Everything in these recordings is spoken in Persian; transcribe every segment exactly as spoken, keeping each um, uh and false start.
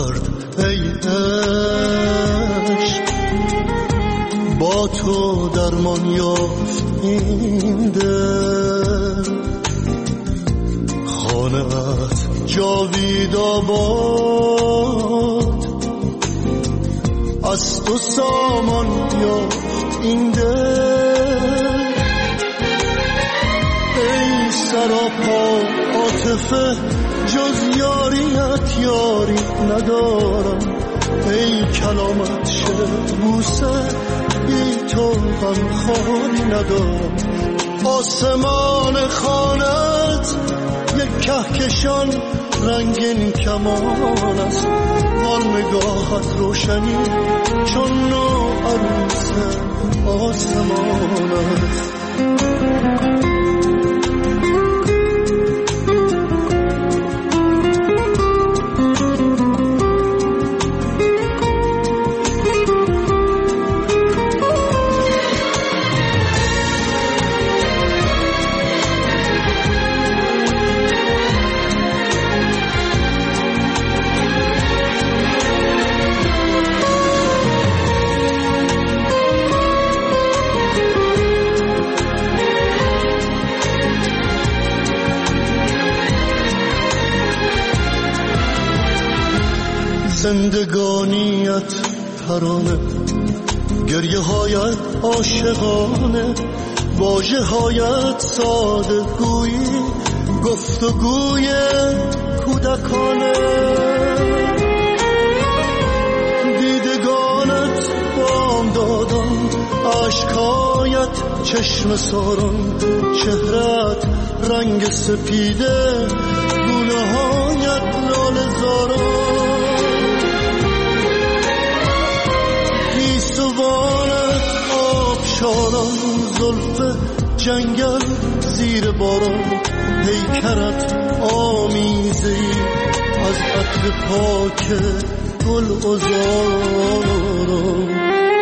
درد ای عشق، با تو درمان یافت این دل. خانه ات جاوید آباد، از تو سامان یافت این دل. ای سراپا عاطفه جز یاریت یاری ندارم، ای کلامت شعر بوسه بی تو غم خاری ندارم. آسمان خانت یک کهکشان رنگین کمان است، وان نگاهت روشنی چون نو عروس آسمان است. زندگانیت ترانه، گریه هایت عاشقانه، واژه هایت ساده گویی، گفتگوی کودکانه. دیدگانت بام دادم، عشقایت چشم ساران، چهرت رنگ سپیده، گونه هایت لاله زاران. سوانت آبشاران، زلف جنگل زیر باران، پیکرت آمیزه‌ای از عطر پاک گل عذاران.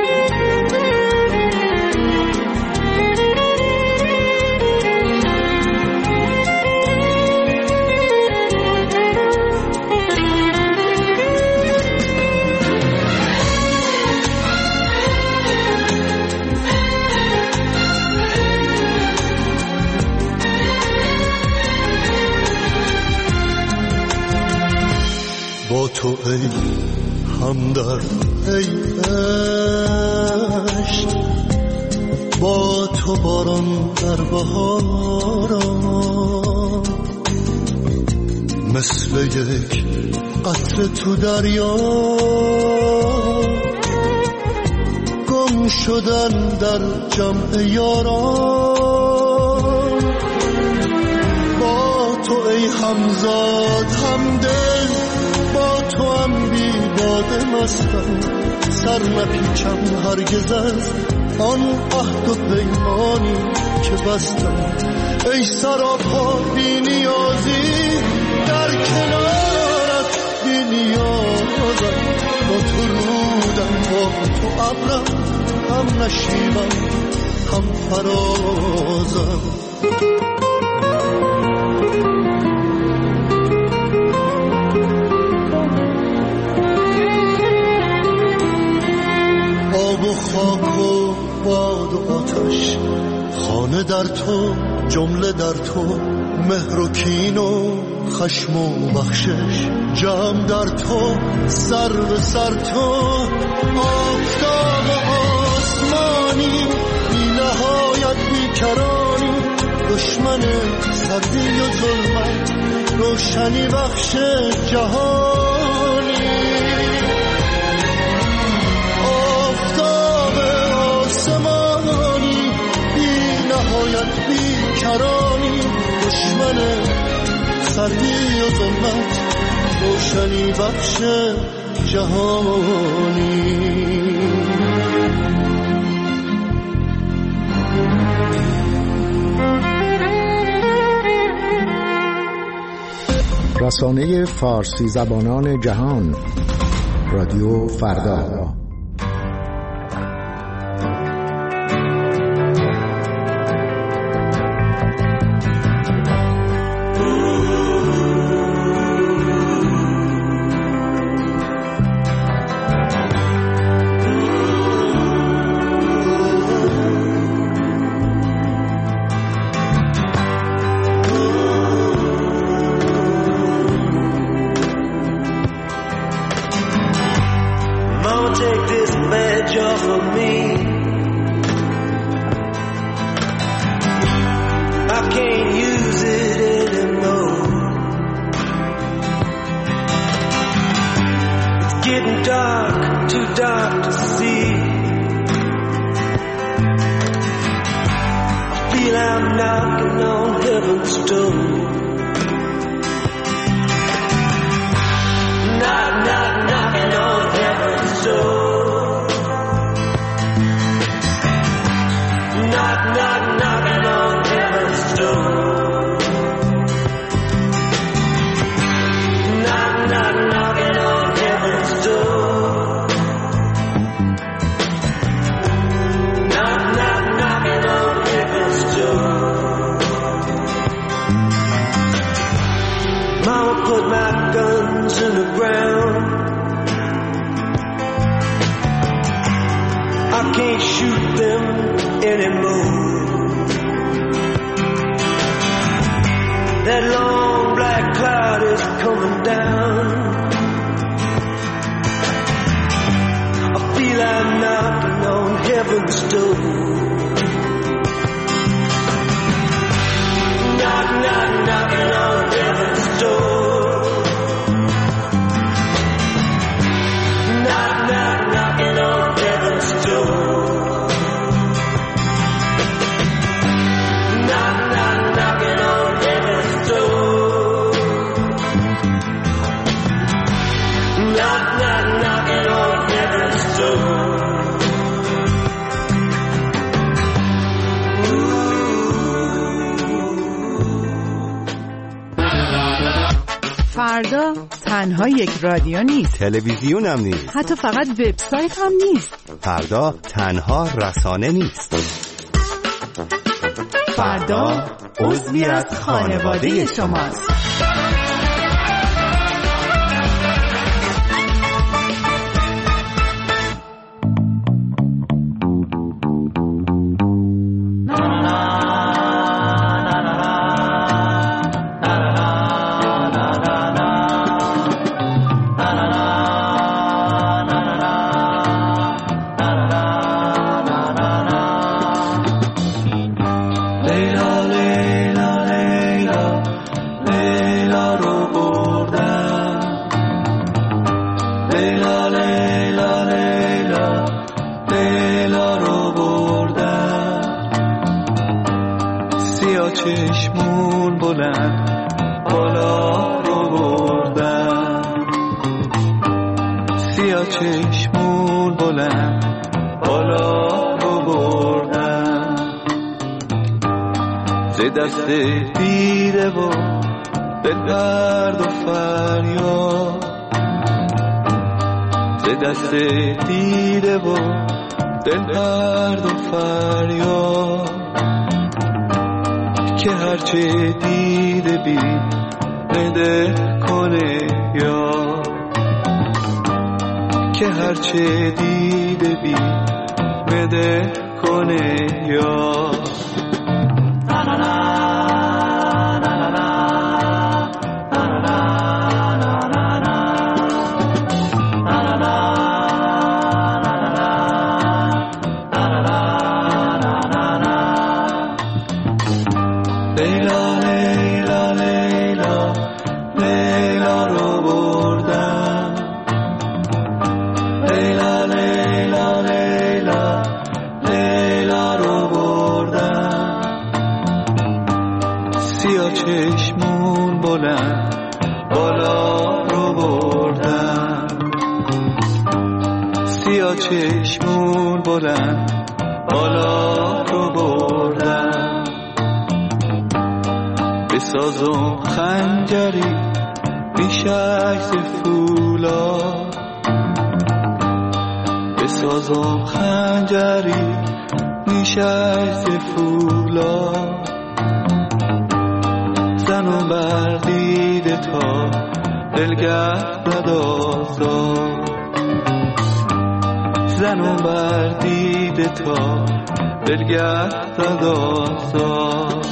با تو ای همدرد ای عشق، با تو باران در بهاران، مثل یک قطره تو دریا، گم شدن در جمع یاران. با تو ای همزاد همدل، با تو هم بی باده مستم، سر نپیچم هرگز از آن عهد و پیمانی که بستم. ای سراپا بی نیازی، در کنارت بی نیازم، با تو رودم، با تو ابرم، هم نشیمم هم فرازم. آب و خاک و باد و آتش، خانه در تو، جمله در تو، مهر و کین و خشم و بخشش، جمع در تو، سر به سر تو. آفتاب آسمانی، بی نهایت بیکرانی، دشمن سردی و ظلمت، روشنی بخش جهانی. نهایت بیکرانی، دشمن سردی و ظلمت، روشنی بخش جهانی. رسانه فارسی زبانان جهان، رادیو فردا. take this badge off of me. I can't use it anymore. It's getting dark, too dark to see. I feel I'm knocking on heaven's door. Knock, knock, knocking on heaven's door. Knock, knock, knocking on heaven's door. Knock, knock, knocking on heaven's door. Knock, knock, knocking on heaven's door. Mama put my guns in the ground. I can't shoot them anymore. That long black cloud is coming down. I feel I'm knocking on heaven's door. Knock, knock, knocking on heaven's door. Knock, knock, knocking on heaven's door. Knock, knock, knocking on heaven's door. Knock, knock, knocking on heaven's door. فردا تنها یک رادیو نیست، تلویزیون هم نیست، حتی فقط وبسایت هم نیست. فردا تنها رسانه نیست. فردا عضوی از خانواده شماست. چشمون بلند بالا رو بردن، سیاه چشمون بلند بالا رو بردن، ز دست دیده و به درد و فریاد، ز دست دیده و دل درد و فریاد، که هرچه دیده بی بده کنه یا، که هرچه دیده بی بده کنه یا. چشمون بلند بالا رو بردن، سیاه چشمون بلند بالا رو بردن، بسازم خنجری بیشک ز فولاد، بسازم خنجری بیشک ز فولاد، زنم بر دیده تا دلگرد ندازد، زنم بر دیده تا دلگرد ندازد.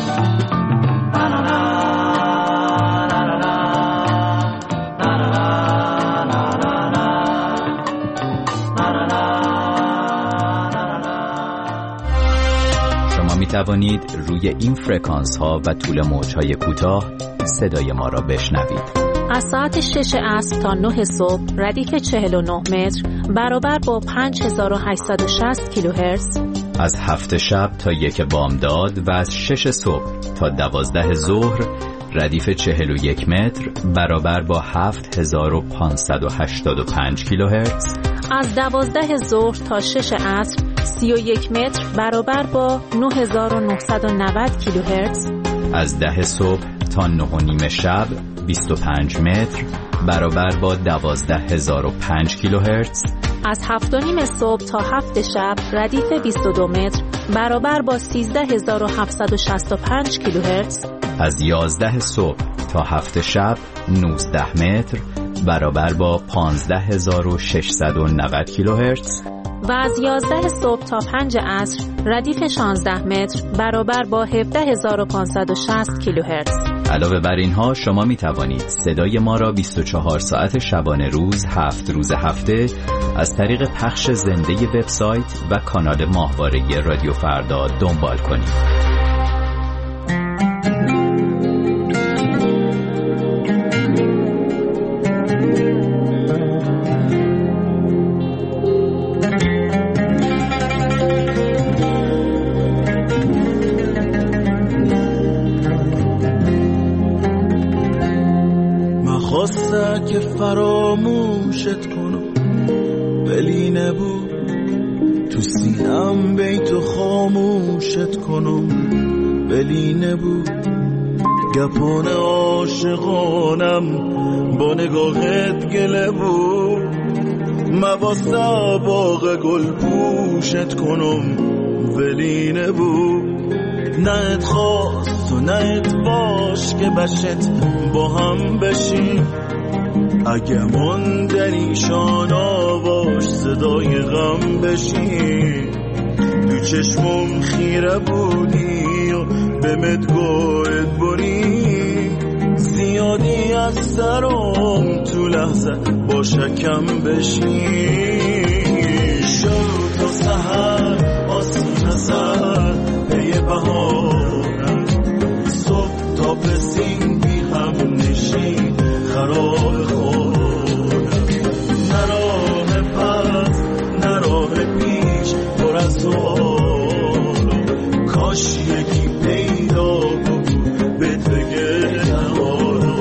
توانید روی این فرکانس ها و طول موج های کوتاه صدای ما را بشنوید. از ساعت شش عصر تا نه صبح ردیف چهل و نه متر برابر با پنج هزار و هشتصد و شصت کیلوهرتز. از هفت شب تا یک بامداد و از شش صبح تا دوازده ظهر ردیف چهل و یک متر برابر با هفت هزار و پانصد و هشتاد و پنج کیلوهرتز. از دوازده ظهر تا شش عصر سی و یک متر برابر با نه هزار و نهصد و نود کیلوهرتز. از ده صبح تا نه و نیم شب بیست و پنج متر برابر با دوازده هزار و پنج کیلوهرتز. از هفت و نیم صبح تا هفت شب ردیف بیست و دو متر برابر با سیزده هزار و هفتصد و شصت و پنج کیلوهرتز. از یازده صبح تا هفت شب نوزده متر برابر با پانزده هزار و ششصد و نود کیلوهرتز. و از یازده صبح تا پنج عصر ردیف شانزده متر برابر با هفده هزار و پانصد و شصت کیلوهرتز. علاوه بر اینها شما می توانید صدای ما را بیست و چهار ساعت شبانه روز هفت روز هفته از طریق پخش زنده وبسایت و کانال ماهواره رادیو فردا دنبال کنید. خواسته که فراموشت کنم ولی نبود، تو سینم بیتو خاموشت کنم ولی نبود. گپان عاشقانم با نگاهت گله بود، مواسه باغ گل پوشت کنم ولی نبود. نه ات خواست و نه ات باش که بشت با هم بشیم، اگه من در ایشان آواش صدای غم بشیم. تو چشمم خیره بودی و به مدگوت بری، زیادی از سرم تو لحظه با شکم بشیم. شد و سهر آسین سر پی بهارم، صبح تا بسیم بی هم نشین خراب خودم. نراه پس نراه پیش پر از سوالم، کاش یکی پیدا بود بهت بگه نوالم.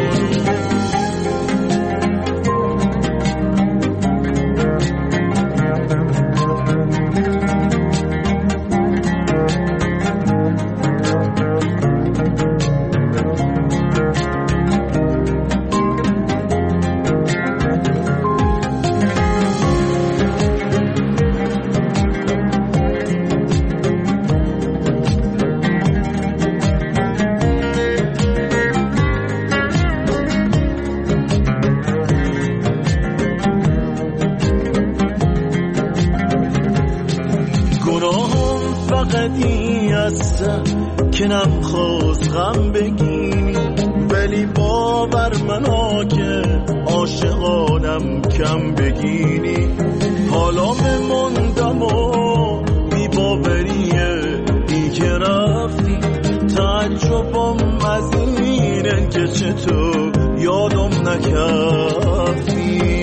که نمیخواست غم بگیری، ولی باور منا که عاشقانم کم بگیری. حالا مموندم و بی باوریه ای که رفتی، تعجبم از اینه که چطور یادم نکردی.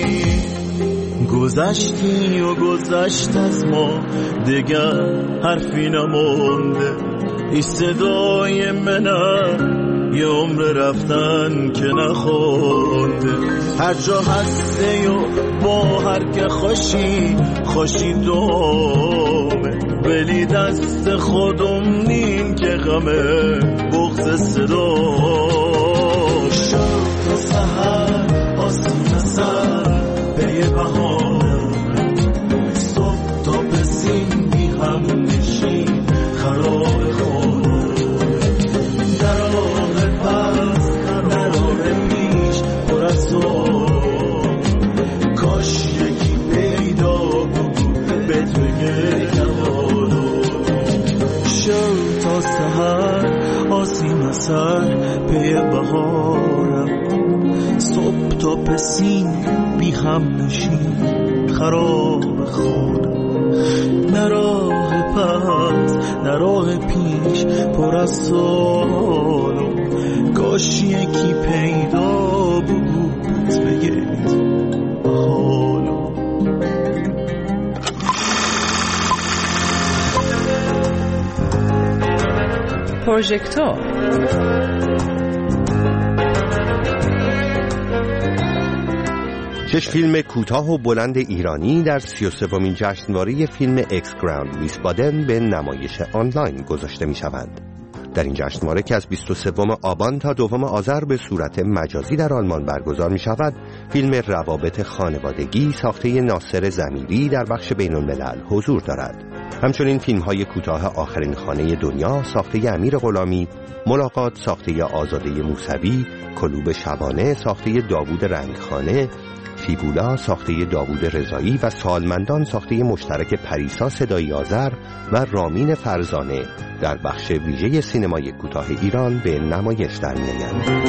گذشتی و گذشت از ما دیگر حرفی نمونده، ای صدای منه یه عمر رفتن که نخونده. هر جا هسته و با هر که خوشی خوشی دومه، ولی دست خودم نین که غمه بغض صدا. شب تا سهر آسین سر پی بهارم، صبح تا بسیم بی هم نشین خراب خودم. در راه پس در راه پیش پر از سوال، کاش یکی پیدا بود بهت بگه نوالم. شب تا سحر آسین سر پی بهارم، صبح تا پسین بی هم نشین خراب خودم. نراه پس نه راه پیش پر از سوال کاش یکی پیدا بود بگید حالو. پروژکتور شش فیلم کوتاه و بلند ایرانی در سی و سومین جشنواره فیلم اکس گراند ویسبادن به نمایش آنلاین گذاشته می شوند. در این جشنواره که از بیست و سوم آبان تا دوم آذر به صورت مجازی در آلمان برگزار می شود، فیلم روابط خانوادگی ساخته ناصر ضمیری در بخش بین الملل حضور دارد. همچنین فیلم های کوتاه آخرین خانه دنیا ساخته امیر غلامی، ملاقات ساخته آزاده موسوی، کلوب شبانه ساخته داوود رنگخانه، فیبولا ساخته داوود رضایی و سالمندان ساخته مشترک پریسا صدایی آذر و رامین فرزانه در بخش ویژه سینمای کوتاه ایران به نمایش در می‌آیند.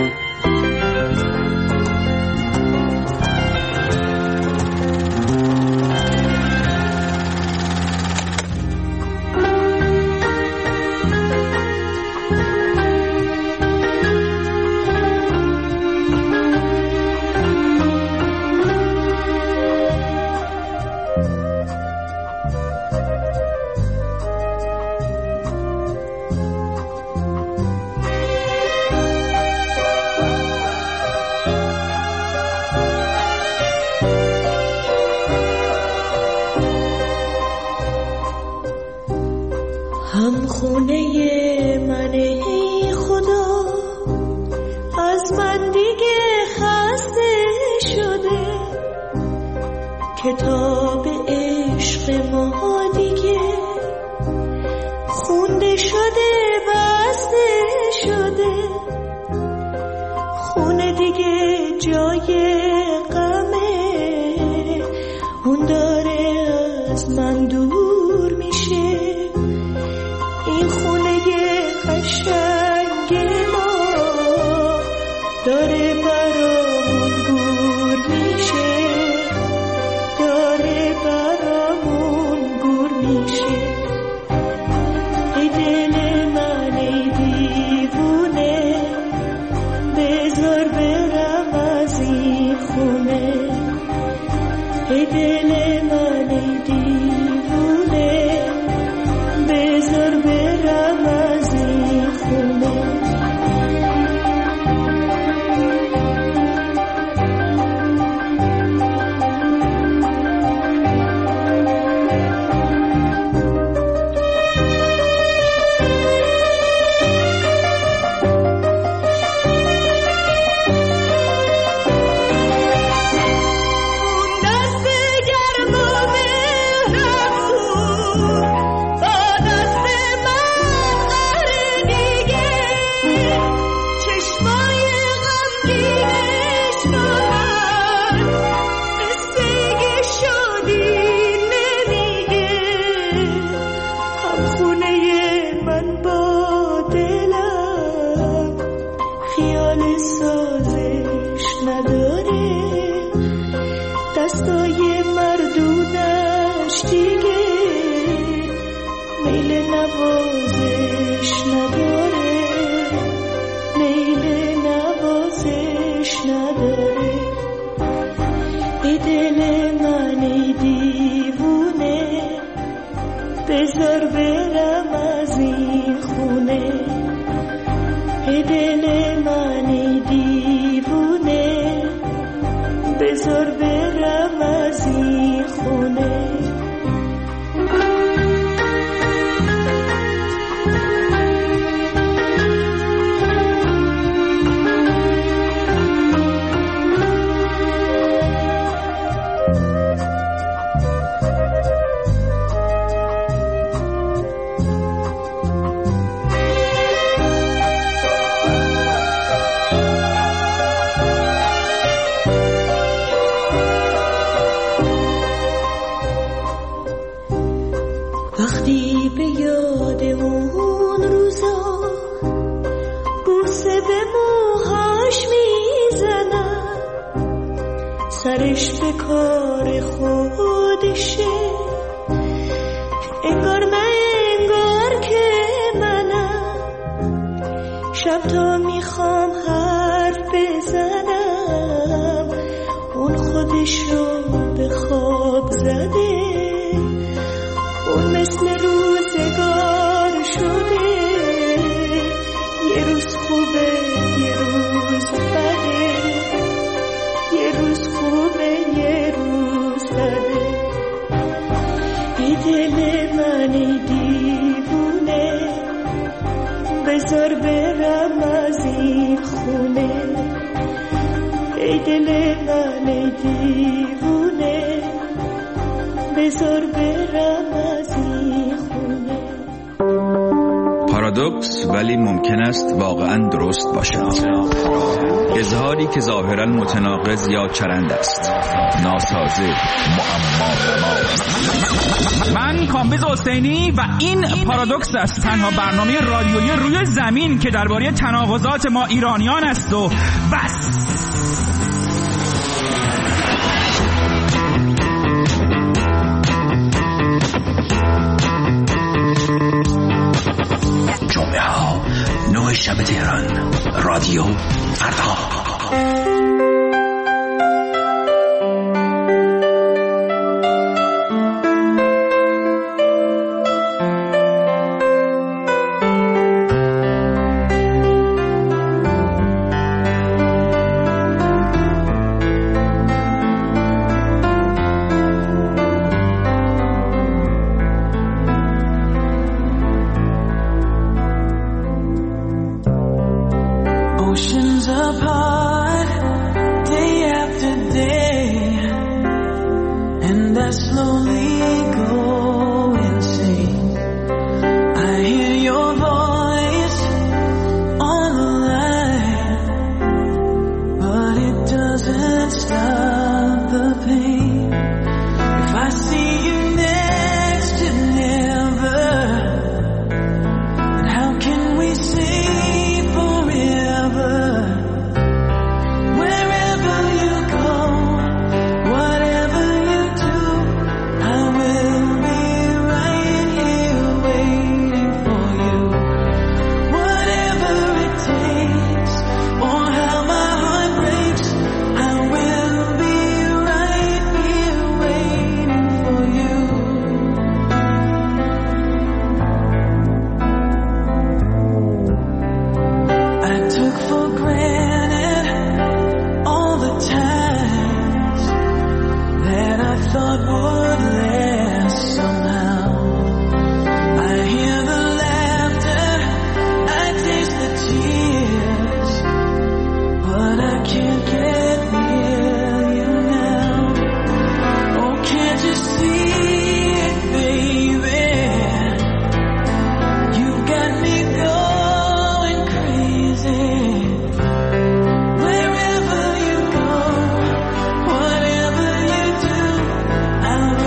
هم خونه من ای خدا از من دیگه خسته شده، کتاب عشق ما دیگه خونده شده بسته شده، خونه دیگه جای غمه اون داره از من دور میشه، این خونه قشنگ ما داره برامون گور میشه، داره برامون گور میشه. ای دل من ای دیوونه بذار برم از این خونه، ای دل من ای دیوونه بذار برم از این خونه. دستای مردونش دیگه میل نوازش نداره، میل نوازش نداره. ای دل من ای دیوونه بذار برم از این خونه، ای دل من ای دیوونه بذار برم از این خونه. وقتی به یاد اون روزا بوسه به موهاش میزنم، سرش به کار خودشه انگار نه چشمشو به خواب زده، اون مثل روزگار شده، یه روز خوبه یه روز بده، یه روز خوبه یه روز بده. ای دل من ای دیوونه، بذار برم از این خونه. ای دل من ای دیوونه، بذار برم از این خونه. پارادوکس ولی ممکن است واقعا درست باشد. اظهاری که ظاهرا متناقض یا چرند است، ناسازه، معما. من کامبیز حسینی و این پارادوکس است، تنها برنامه رادیویی روی زمین که درباره تناقضات ما ایرانیان است و بس. جمعه ها نه شب تهران، رادیو فردا. I'll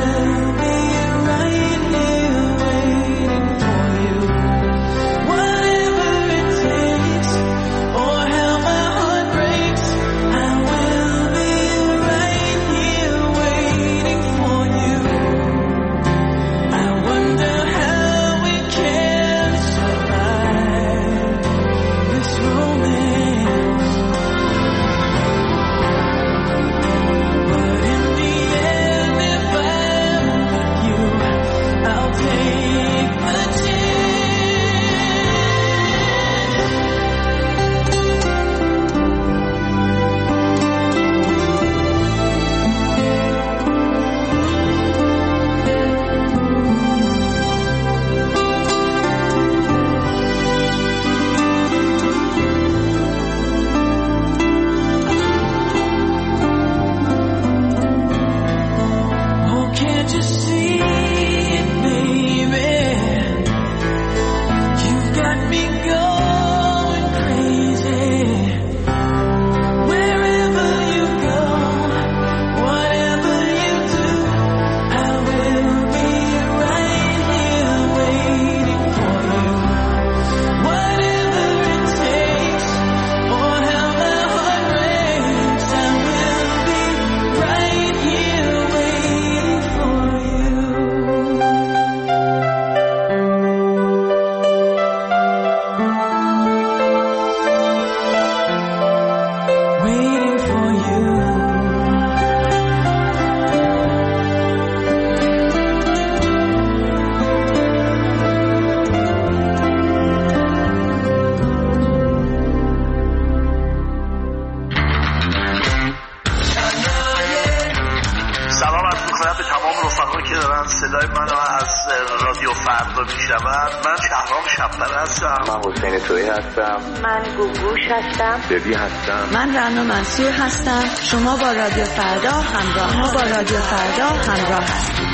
میکنم به تمام رفقا که دارن صدای منو از رادیو فردا میشنون. من شهرام شب‌پر هستم. من حسین تویی هستم. من گوگوش هستم. دبی هستم. من رنا منصور هستم. شما با رادیو فردا همراه ما با رادیو فردا همراه هستید.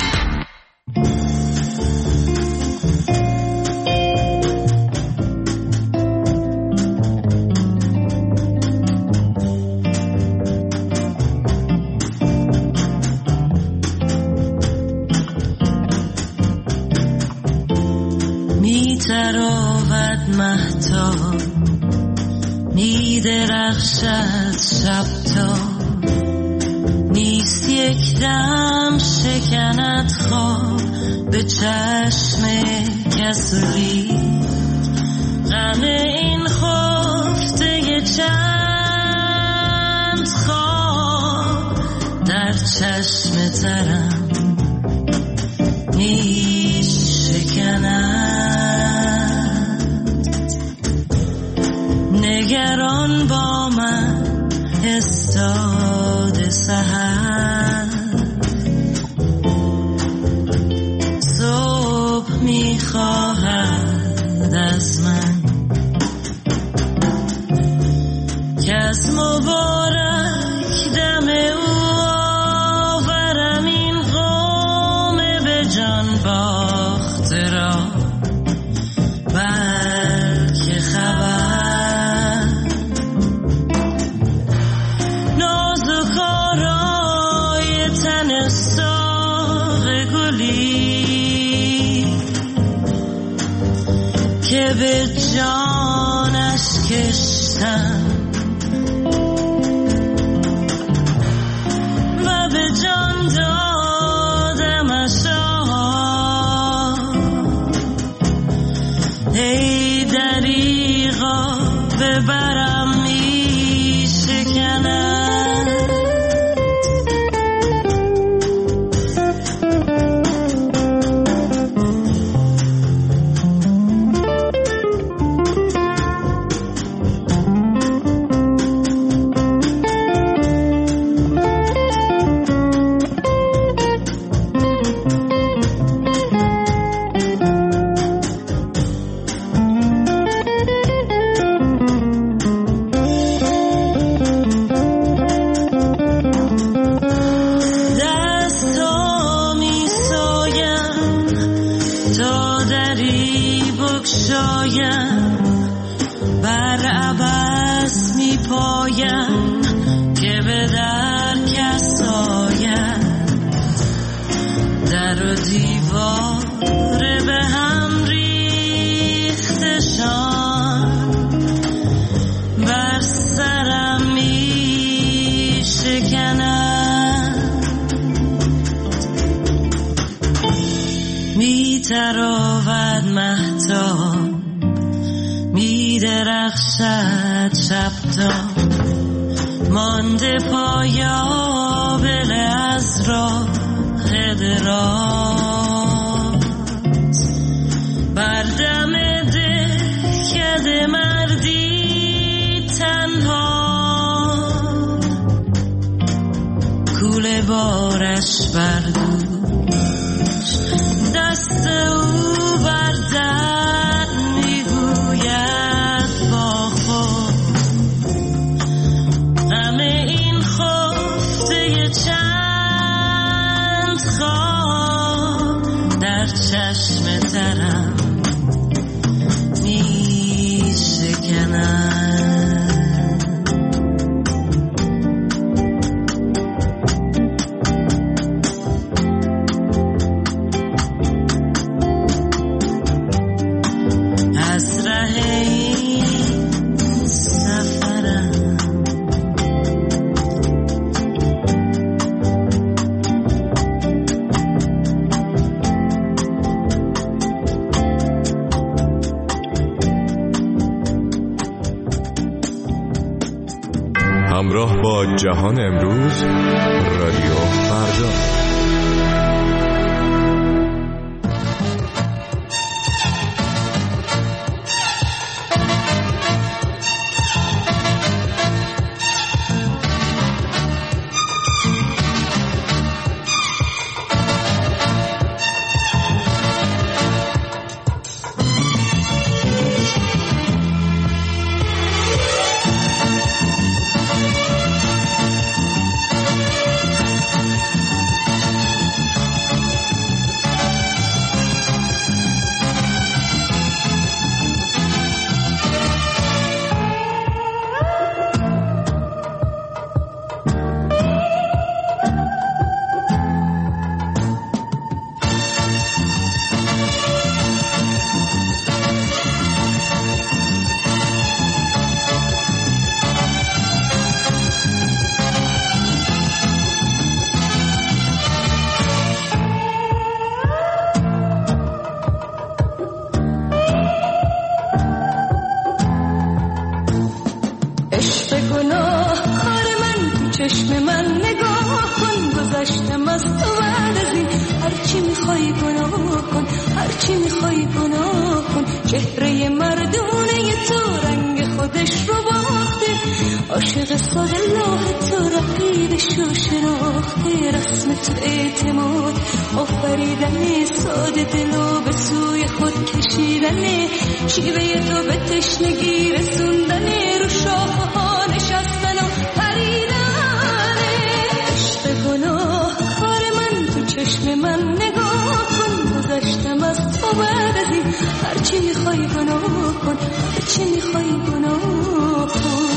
تراود مهتاب می درخشد شب تا نیست یک دم شکند خواب به چشم کسری غم این خفته چند خواب در چشم ترم می شکند. نگران با من استاد سحر صبح میخواهد از من که از مبارک دم او آورم این قوم به جان باخته را بلکه خبر که به جانش کشتم و به جان دادمش ای دریغا ببرم می شکنم. بر عباس می پایم که به در کس آید در و دیوار به هم ریختشان بر سرم می شکنند. می تراود مهتاب می درخشد شب تا مانده پایابل از راه دراز بر دم دهکده مردی تنها کوله بارش بردوش دست او بردن میگوید با خود غم این خفته چند خواب در چشم ترم می شکنم. همراه با جهان امروز رادیو فردا. چهره مردونه تو رنگ خودش رو باخته، عاشق ساده لاه تو رقیبش رو شناخته. رسم تو اعتماد آفریدن ساده دلو به سوی خود کشیدنه، شیوه تو به تشنگی رسوندنه، رو شاخه ها نشستن و پریدنه. عشق گناه کار من تو چشم من نگاه کن، گذشتم از تو بعد از این هرچی میخوای گناه کن، هرچی میخوای گناه کن.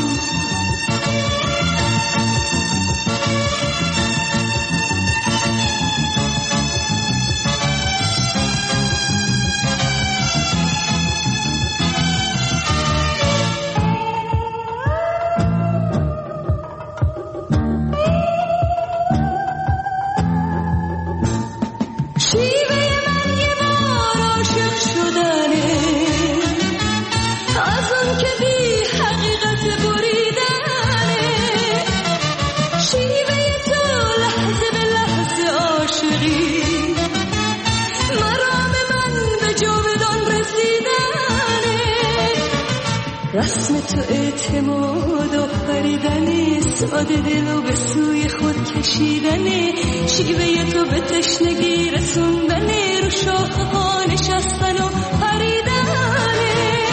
رسم تو اعتماد آفریدنه، ساده دلو به سوی خود کشیدنه، شیوه تو به تشنگی رسوندنه، رو شاخه ها نشستن و پریدنه.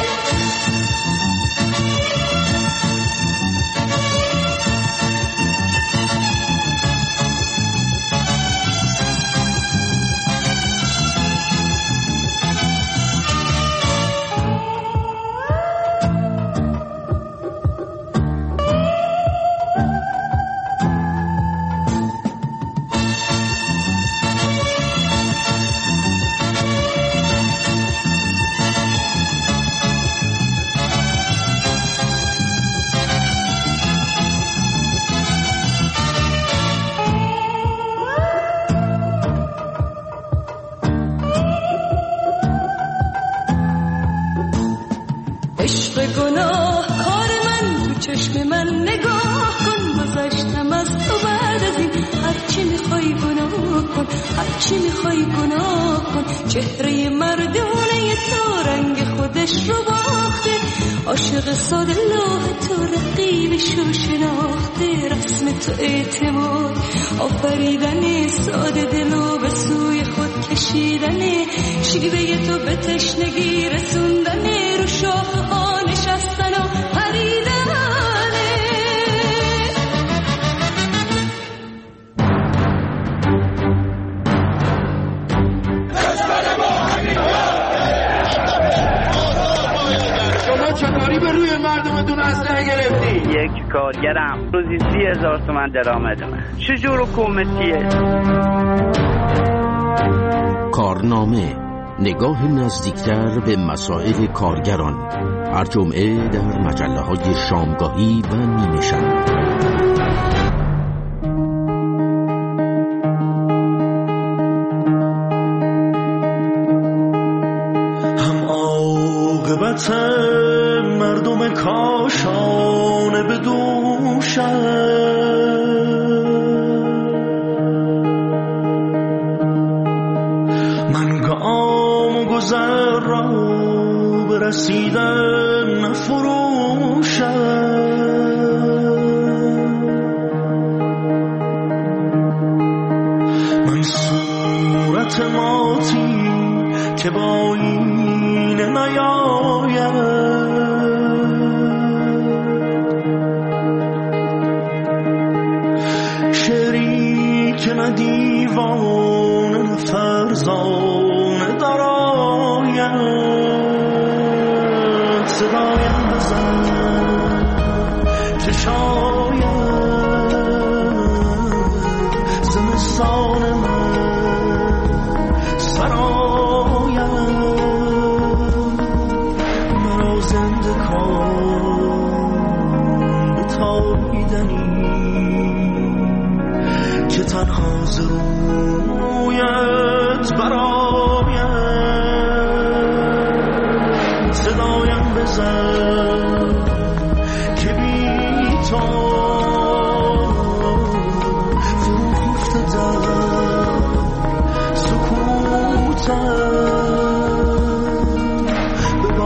هرچی میخوای گناه کن، چهره مردونه تو رنگ خودش رو باخته، عاشق ساده لاه تو رقیبش رو شناخته. رسم تو اعتماد آفریدنه، ساده دلو به سوی خود کشیدنه، شیوه تو به تشنگی رسوندنه، رو شاخه ها نشستن و پریدنه. یک کارگرم روزی سی هزار تومن درآمد من. چجور حکومتیه؟ کارنامه، نگاه نزدیکتر به مسائل کارگران، هر جمعه در مجله های شامگاهی و نیمه شب. هم عاقبت مردم کاشانه به دوشم، من گام و گذر را برسیدن نفروشم. من صورت ماتی که با این نیاید، که نه دیوانه نه فرزانه دراید، صدایم بزن که شاید زمستان من سراید، مرا زنده کن به تابیدنی که تنها ز رویت براید، صدایم بزن که بی تو فرو خفته در سکوتم، به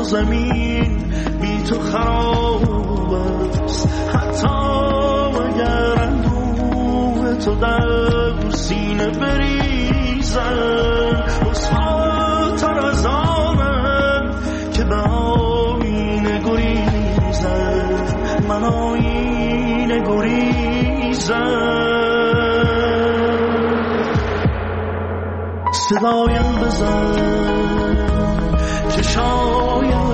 زمین بی تو خراب است، حتی اگر اندوه تو در سینه بریزن. خوشحال‌تر از آنم که به آینه گریزن، من آینه گریزن. صدایم بزن که شاید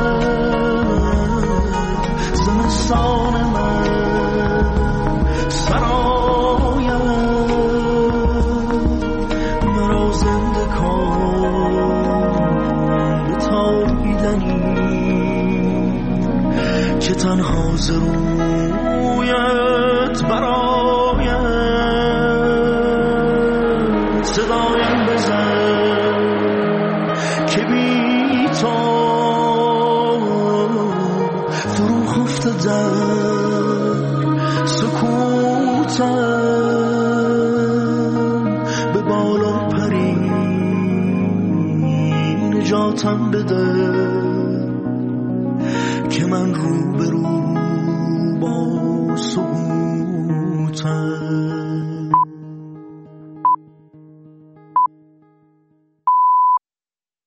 زمستان من سرایم، مرا زنده کن به تابیدنی که تنها ز رویت برایم. صدایم بزن که بی تو فرو خفته در سکوتم، به بالا پری نجاتم بده که من رو به رو با سکوتم.